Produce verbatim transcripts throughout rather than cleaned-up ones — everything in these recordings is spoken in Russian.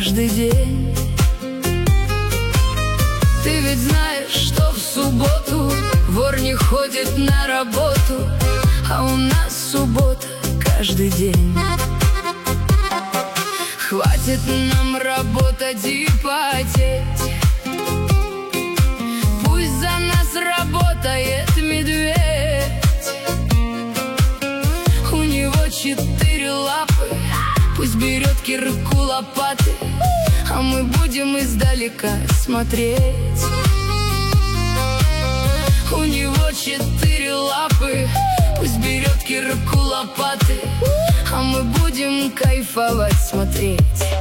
каждый день. Ты ведь знаешь, что в субботу вор не ходит на работу, а у нас суббота каждый день. Хватит нам работать и потеть, пусть за нас работает медведь. У него четыре лапы, пусть берет кирку, лопаты, а мы будем издалека смотреть. У него четыре лапы, пусть берет кирку, лопаты, а мы будем кайфовать смотреть.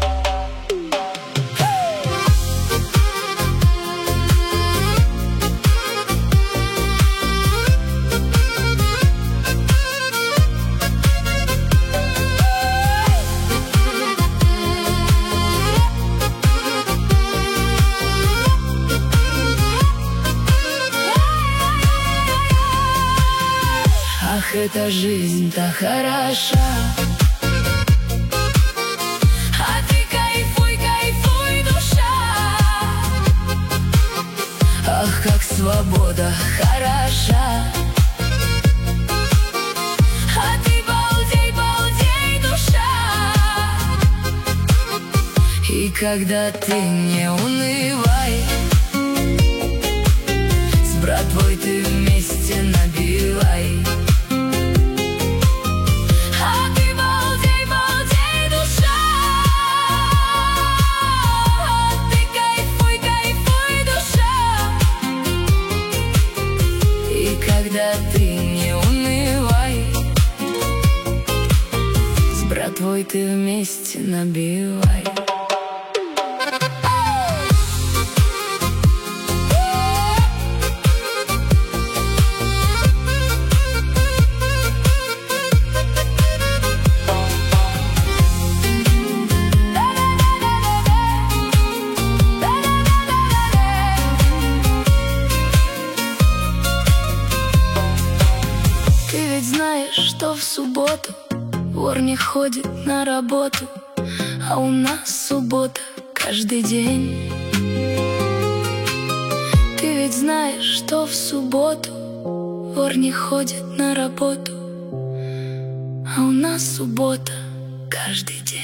Ах, эта жизнь-то хороша, а ты кайфуй, кайфуй, душа. Ах, как свобода хороша, а ты балдей, балдей, душа. И когда ты не унывай, с братвой ты вместе набивай. Когда ты не унывай, с братвой ты вместе набивай. Знаешь, что в субботу вор не ходит на работу, а у нас суббота каждый день. Ты ведь знаешь, что в субботу вор не ходит на работу, а у нас суббота каждый день.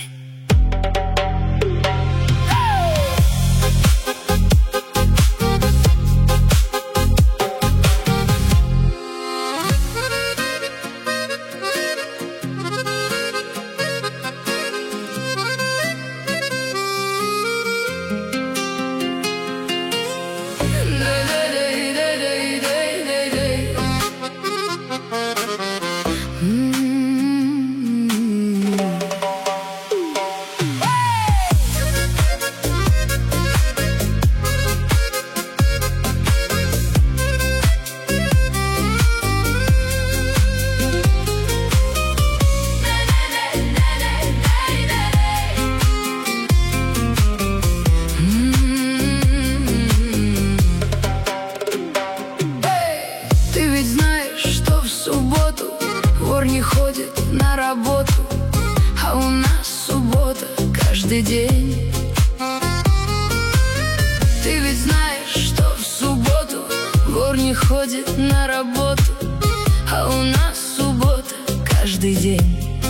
Вор не ходит на работу, а у нас суббота каждый день. Ты ведь знаешь, что в субботу вор не ходит на работу, а у нас суббота каждый день.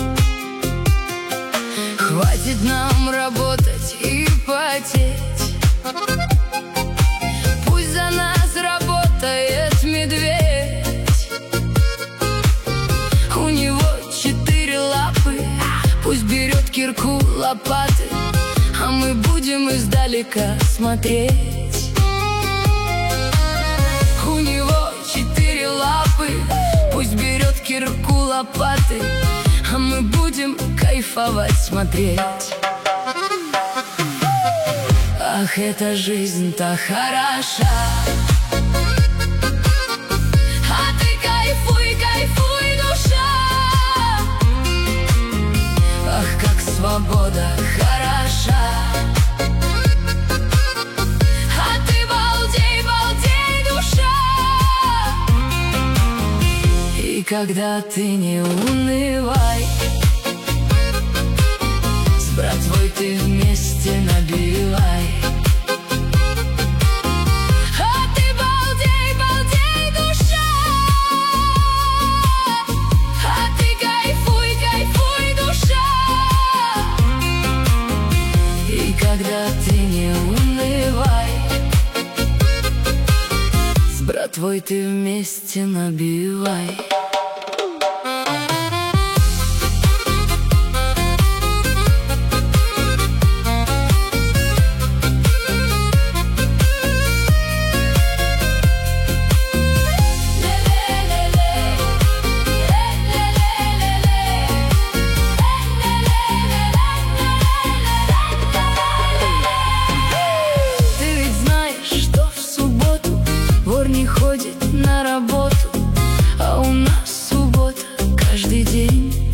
Хватит нам работать и потеть, пусть за нас работает медведь. У него четыре лапы, пусть берет кирку, лопаты, а мы будем издалека смотреть. У него четыре лапы, пусть берет кирку, лопаты, а мы будем кайфовать смотреть. Ах, эта жизнь-то хороша, а ты кайфуй, кайфуй, душа. Ах, как свобода хороша, а ты балдей, балдей, душа. И когда ты не унывай, с братвой ты вместе вместе набивай. А ты балдей, балдей, душа, а ты кайфуй, кайфуй, душа. И когда ты не унывай, с братвой ты вместе набивай. Не ходит на работу, а у нас суббота каждый день.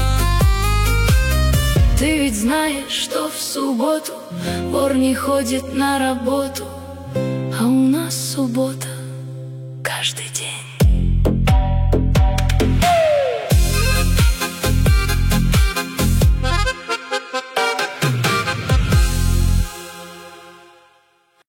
Ты ведь знаешь, что в субботу вор не ходит на работу, а у нас суббота каждый день.